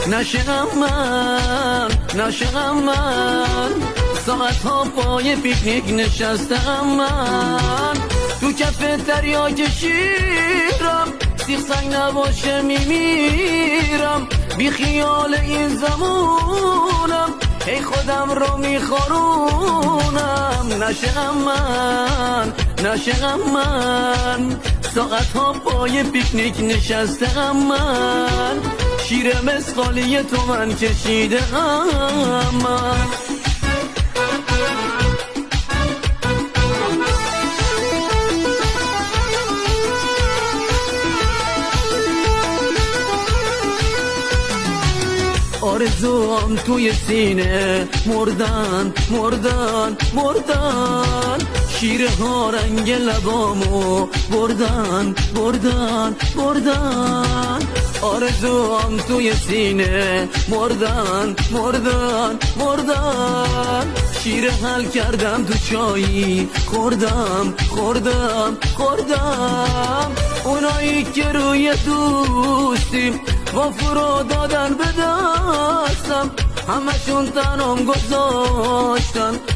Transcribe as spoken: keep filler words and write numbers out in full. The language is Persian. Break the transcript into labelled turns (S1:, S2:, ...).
S1: نشم من نشم من ساعت ها پای پیکنیک نشستم من تو کف دریای شیرم سیخ سنگ نباشه میمیرم بی خیال این زمونم ای خودم رو میخورونم نشم من نشم من ساعت ها پای پیکنیک نشستم من شیر مسقالی تو من کشیدم من آرزوام توی سینه مردن مردن مردن شیره ها رنگ لبامو بردن بردن بردن آرزوام توی سینه مردن مردن مردن شیره حل کردم تو چایی خوردم خوردم خوردم اونایی که روی دوستیم وفرو دادن به دستم همشون تنم گذاشتن